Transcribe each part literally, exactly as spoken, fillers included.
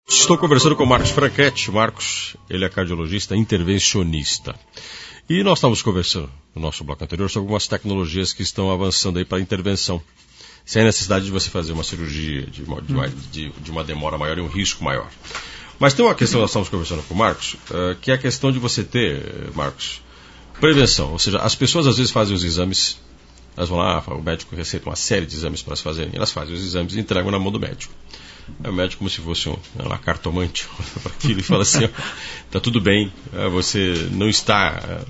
Estou conversando com o Marcos Franchetti. O Marcos, ele é cardiologista intervencionista. E nós estávamos conversando no nosso bloco anterior sobre algumas tecnologias que estão avançando aí para a intervenção, sem a necessidade de você fazer uma cirurgia de uma, de, uma, de, de uma demora maior e um risco maior. Mas tem uma questão, nós estamos conversando com o Marcos, uh, que é a questão de você ter, Marcos, prevenção. Ou seja, as pessoas às vezes fazem os exames, elas vão lá, o médico receita uma série de exames para se fazerem, elas fazem os exames e entregam na mão do médico. É o médico como se fosse um lá, cartomante para aquilo e fala assim, está tudo bem, você não está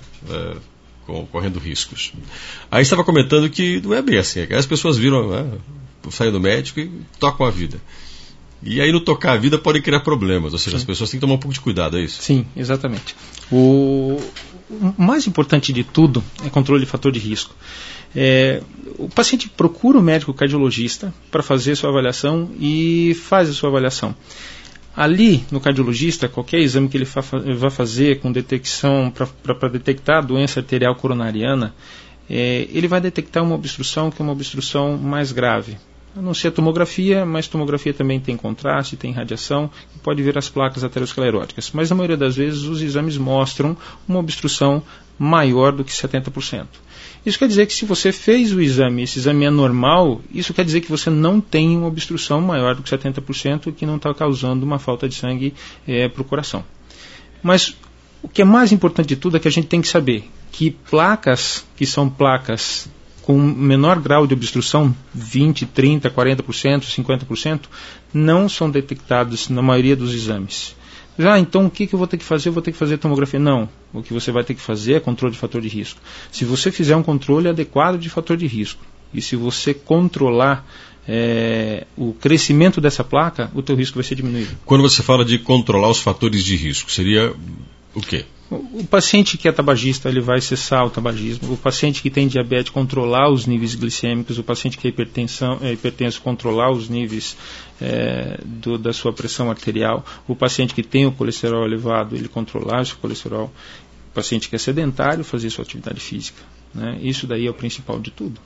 uh, correndo riscos. Aí estava comentando que não é bem assim, as pessoas viram, né, saem do médico e tocam a vida. E aí no tocar a vida pode criar problemas, ou seja, Sim. as pessoas têm que tomar um pouco de cuidado, é isso? Sim, exatamente. O, o mais importante de tudo é controle de fator de risco. É, o paciente procura o médico cardiologista para fazer sua avaliação e faz a sua avaliação. Ali, no cardiologista, qualquer exame que ele fa- vai fazer com detecção para detectar a doença arterial coronariana, é, ele vai detectar uma obstrução que é uma obstrução mais grave. A não ser a tomografia, mas tomografia também tem contraste, tem radiação, pode ver as placas ateroscleróticas. Mas na maioria das vezes os exames mostram uma obstrução maior do que setenta por cento. Isso quer dizer que se você fez o exame, esse exame é normal, isso quer dizer que você não tem uma obstrução maior do que setenta por cento que não está causando uma falta de sangue é, para o coração. Mas o que é mais importante de tudo é que a gente tem que saber que placas que são placas com menor grau de obstrução, vinte, trinta, quarenta por cento, cinquenta por cento, não são detectados na maioria dos exames. Ah, então o que, que eu vou ter que fazer? Eu vou ter que fazer tomografia. Não, o que você vai ter que fazer é controle de fator de risco. Se você fizer um controle adequado de fator de risco, e se você controlar é, o crescimento dessa placa, o teu risco vai ser diminuído. Quando você fala de controlar os fatores de risco, seria o quê? O paciente que é tabagista, ele vai cessar o tabagismo. O paciente que tem diabetes, controlar os níveis glicêmicos. O paciente que é, hipertensão, é hipertenso, controlar os níveis é, do, da sua pressão arterial. O paciente que tem o colesterol elevado, ele controlar o seu colesterol. O paciente que é sedentário, fazer sua atividade física. Né? Isso daí é o principal de tudo.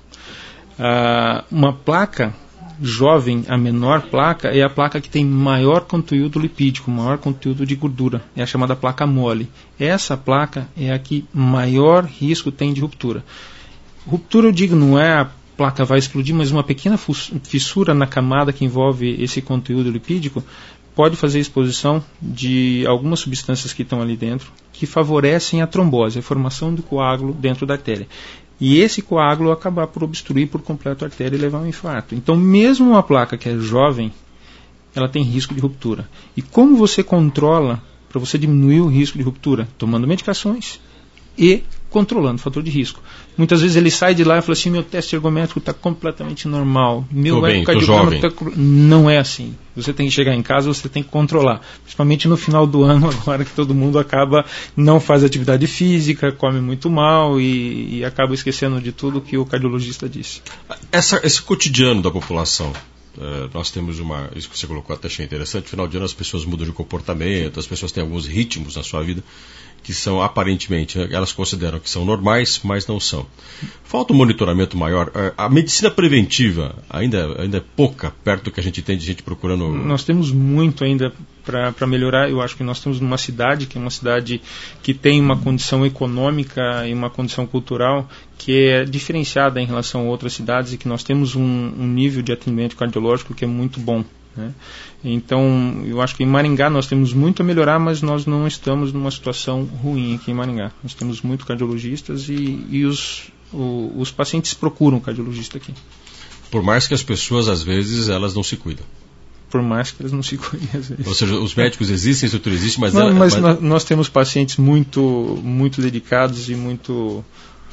Ah, uma placa jovem, a menor placa, é a placa que tem maior conteúdo lipídico, maior conteúdo de gordura. É a chamada placa mole. Essa placa é a que maior risco tem de ruptura. Ruptura, eu digo, não é a placa vai explodir, mas uma pequena fissura na camada que envolve esse conteúdo lipídico pode fazer exposição de algumas substâncias que estão ali dentro, que favorecem a trombose, a formação do coágulo dentro da artéria. E esse coágulo acabar por obstruir por completo a artéria e levar a um infarto. Então, mesmo uma placa que é jovem, ela tem risco de ruptura. E como você controla para você diminuir o risco de ruptura? Tomando medicações e controlando o fator de risco. Muitas vezes ele sai de lá e fala assim, meu teste ergométrico está completamente normal, meu ecocardiograma está... Não é assim. Você tem que chegar em casa, você tem que controlar. Principalmente no final do ano, agora que todo mundo acaba, não faz atividade física, come muito mal e, e acaba esquecendo de tudo que o cardiologista disse. Essa, esse cotidiano da população, uh, nós temos uma, isso que você colocou até achei interessante, no final de ano as pessoas mudam de comportamento, as pessoas têm alguns ritmos na sua vida, que são aparentemente, elas consideram que são normais, mas não são. Falta um monitoramento maior. A medicina preventiva ainda, ainda é pouca, perto do que a gente tem de gente procurando... Nós temos muito ainda para melhorar. Eu acho que nós estamos numa cidade, que é uma cidade que tem uma condição econômica e uma condição cultural que é diferenciada em relação a outras cidades e que nós temos um, um nível de atendimento cardiológico que é muito bom. Né? Então, eu acho que em Maringá nós temos muito a melhorar, mas nós não estamos numa situação ruim aqui em Maringá. Nós temos muito cardiologistas e, e os, o, os pacientes procuram cardiologista aqui. Por mais que as pessoas, às vezes, elas não se cuidam. Por mais que elas não se cuidem, às vezes. Ou seja, os médicos existem, a estrutura existe, mas... Não, ela, mas, mas... Nós, nós temos pacientes muito, muito dedicados e muito...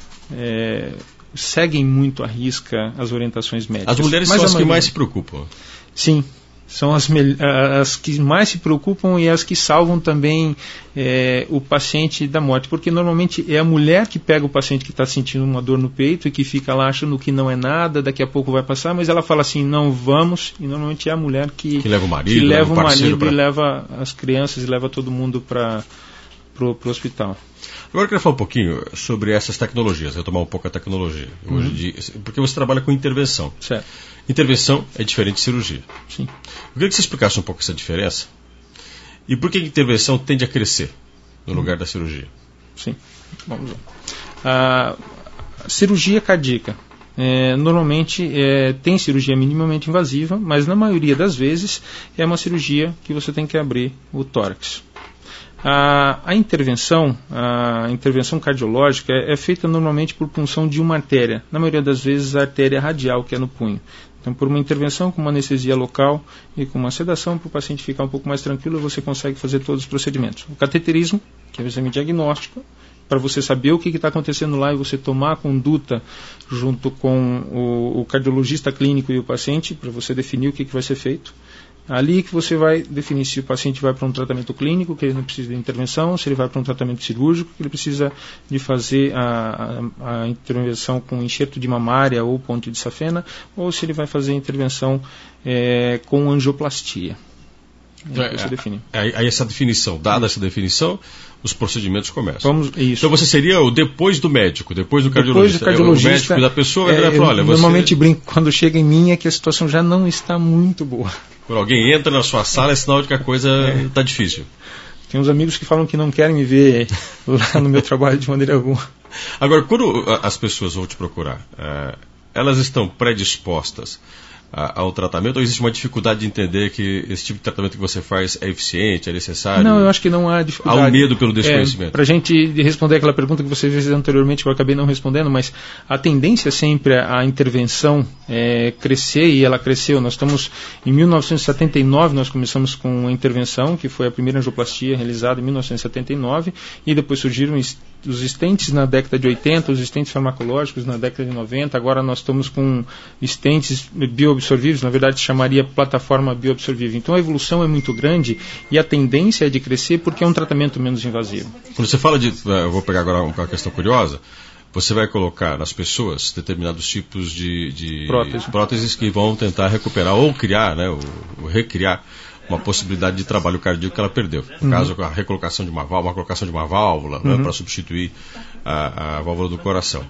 É, seguem muito à risca as orientações médicas. As mulheres mas são as maioria... que mais se preocupam. Sim. São as, as que mais se preocupam e as que salvam também é, o paciente da morte, porque normalmente é a mulher que pega o paciente que está sentindo uma dor no peito e que fica lá achando que não é nada, daqui a pouco vai passar, mas ela fala assim, não vamos, e normalmente é a mulher que, que leva o marido, que leva o marido pra... e leva as crianças e leva todo mundo para o hospital. Agora eu queria falar um pouquinho sobre essas tecnologias, retomar um pouco a tecnologia, uhum. hoje de, porque você trabalha com intervenção. Certo. Intervenção é diferente de cirurgia. Sim. Eu queria que você explicasse um pouco essa diferença E por que a intervenção tende a crescer no lugar da cirurgia? Sim, vamos lá. A cirurgia cardíaca. É, normalmente é, tem cirurgia minimamente invasiva, mas na maioria das vezes é uma cirurgia que você tem que abrir o tórax. A, a intervenção, a intervenção cardiológica é, é feita normalmente por punção de uma artéria, na maioria das vezes a artéria radial, que é no punho. Então, por uma intervenção com uma anestesia local e com uma sedação, para o paciente ficar um pouco mais tranquilo, você consegue fazer todos os procedimentos. O cateterismo, que é o exame diagnóstico, para você saber o que está acontecendo lá e você tomar a conduta junto com o, o cardiologista clínico e o paciente, para você definir o que, que vai ser feito. Ali que você vai definir se o paciente vai para um tratamento clínico, que ele não precisa de intervenção, se ele vai para um tratamento cirúrgico, que ele precisa de fazer a, a, a intervenção com enxerto de mamária ou ponte de safena, ou se ele vai fazer a intervenção é, com angioplastia. É, você define. Aí, aí essa definição, dada essa definição, os procedimentos começam. Vamos, isso. Então você seria o depois do médico, depois do cardiologista. Depois do cardiologista, o médico da pessoa vai é, virar e falar, olha, você... Normalmente brinco, quando chega em mim é que a situação já não está muito boa. Quando alguém entra na sua sala é sinal de que a coisa está é. difícil. Tem uns amigos que falam que não querem me ver lá no meu trabalho de maneira alguma. Agora, quando as pessoas vão te procurar, uh, elas estão predispostas ao tratamento, ou existe uma dificuldade de entender que esse tipo de tratamento que você faz é eficiente, é necessário? Não, eu acho que não há dificuldade. Há um medo pelo desconhecimento. É, para a gente responder aquela pergunta que você fez anteriormente, que eu acabei não respondendo, mas a tendência sempre a intervenção é crescer, e ela cresceu. Nós estamos, em mil novecentos e setenta e nove, nós começamos com a intervenção, que foi a primeira angioplastia realizada em mil novecentos e setenta e nove, e depois surgiram os stents na década de oitenta, os stents farmacológicos na década de noventa, agora nós estamos com stents bioabsorvíveis, na verdade se chamaria plataforma bioabsorvível. Então a evolução é muito grande e a tendência é de crescer porque é um tratamento menos invasivo. Quando você fala de, eu vou pegar agora uma questão curiosa, você vai colocar nas pessoas determinados tipos de, de Prótese. próteses que vão tentar recuperar ou criar, né, ou, ou recriar uma possibilidade de trabalho cardíaco que ela perdeu. No uhum. caso, a recolocação de uma válvula, uma colocação de uma válvula, uhum. né, para substituir a, a válvula do coração.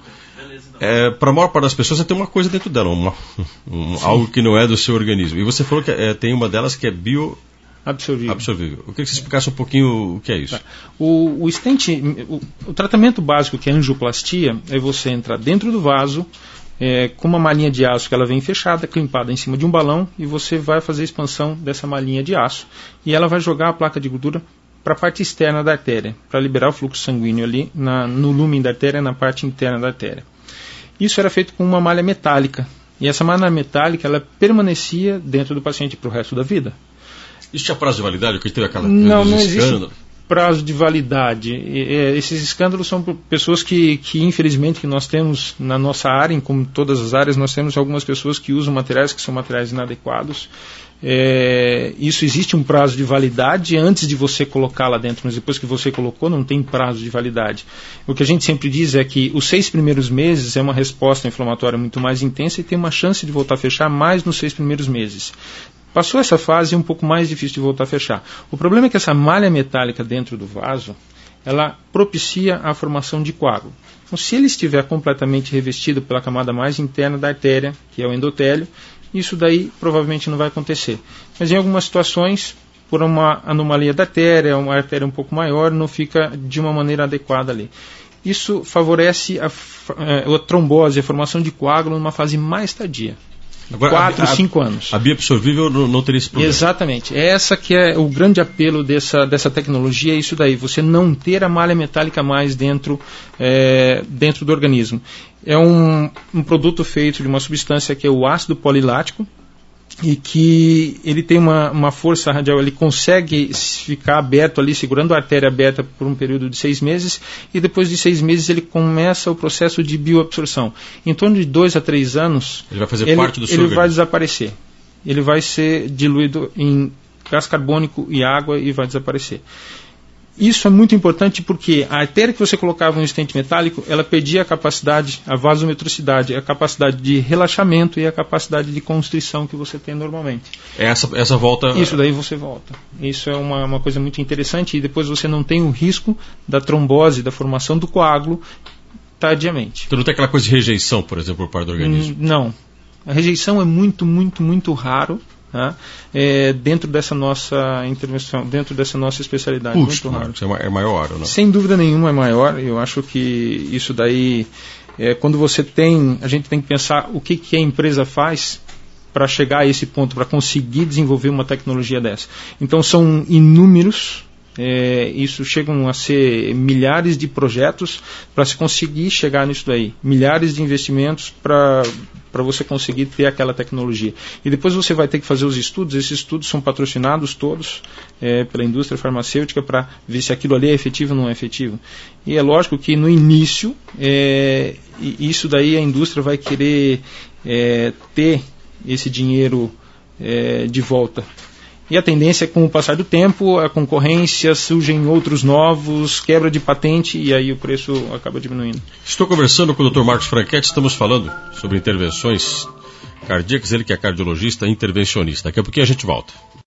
É, para a maior parte das pessoas, você tem uma coisa dentro dela, uma, um, algo que não é do seu organismo. E você falou que é, tem uma delas que é bio... Absorvível. Absorvível. Eu queria que você explicasse um pouquinho o que é isso. O, o stent, o, o tratamento básico, que é a angioplastia, é você entrar dentro do vaso, é, com uma malinha de aço que ela vem fechada, climpada em cima de um balão, e você vai fazer a expansão dessa malinha de aço, e ela vai jogar a placa de gordura para a parte externa da artéria, para liberar o fluxo sanguíneo ali na, no lúmen da artéria, na parte interna da artéria. Isso era feito com uma malha metálica, e essa malha metálica ela permanecia dentro do paciente para o resto da vida. Isso tinha prazo de validade? Que teve aquela não, não existe prazo de validade. E, e, esses escândalos são pessoas que, que, infelizmente, que nós temos na nossa área, como todas as áreas, nós temos algumas pessoas que usam materiais que são materiais inadequados. É, isso existe um prazo de validade antes de você colocar lá dentro, mas depois que você colocou não tem prazo de validade. O que a gente sempre diz é que os seis primeiros meses é uma resposta inflamatória muito mais intensa e tem uma chance de voltar a fechar mais nos seis primeiros meses. Passou essa fase, é um pouco mais difícil de voltar a fechar. O problema é que essa malha metálica dentro do vaso, ela propicia a formação de coágulo. Então, se ele estiver completamente revestido pela camada mais interna da artéria, que é o endotélio, isso daí provavelmente não vai acontecer. Mas em algumas situações, por uma anomalia da artéria, uma artéria um pouco maior, não fica de uma maneira adequada ali. Isso favorece a, a, a trombose, a formação de coágulo numa fase mais tardia. quatro, cinco anos. A bioabsorvível não, não teria esse problema. Exatamente. Essa que é o grande apelo dessa, dessa tecnologia, é isso daí, você não ter a malha metálica mais dentro, é, dentro do organismo. É um, um produto feito de uma substância que é o ácido polilático, e que ele tem uma, uma força radial, ele consegue ficar aberto ali, segurando a artéria aberta por um período de seis meses, e depois de seis meses ele começa o processo de bioabsorção. Em torno de dois a três anos, ele vai fazer ele, parte do seu ele organismo. vai desaparecer. Ele vai ser diluído em gás carbônico e água e vai desaparecer. Isso é muito importante porque a artéria que você colocava no stent metálico, ela perdia a capacidade, a vasometricidade, a capacidade de relaxamento e a capacidade de constrição que você tem normalmente. Essa, essa volta... Isso daí você volta. Isso é uma, uma coisa muito interessante e depois você não tem o risco da trombose, da formação do coágulo tardiamente. Então não tem aquela coisa de rejeição, por exemplo, por parte do organismo? Não. A rejeição é muito, muito, muito raro. Tá? É, dentro dessa nossa intervenção, dentro dessa nossa especialidade. Custo, Marcos, é maior, ou não? Sem dúvida nenhuma é maior. Eu acho que isso daí, é, quando você tem, a gente tem que pensar o que, que a empresa faz para chegar a esse ponto, para conseguir desenvolver uma tecnologia dessa. Então são inúmeros, é, isso chegam a ser milhares de projetos para se conseguir chegar nisso daí, milhares de investimentos para para você conseguir ter aquela tecnologia. E depois você vai ter que fazer os estudos, esses estudos são patrocinados todos é, pela indústria farmacêutica para ver se aquilo ali é efetivo ou não é efetivo. E é lógico que no início, é, isso daí a indústria vai querer é, ter esse dinheiro é, de volta. E a tendência é, com o passar do tempo, a concorrência, surgem outros novos, quebra de patente e aí o preço acaba diminuindo. Estou conversando com o doutor Marcos Franchetti, estamos falando sobre intervenções cardíacas, ele que é cardiologista e intervencionista. Daqui a pouquinho a gente volta.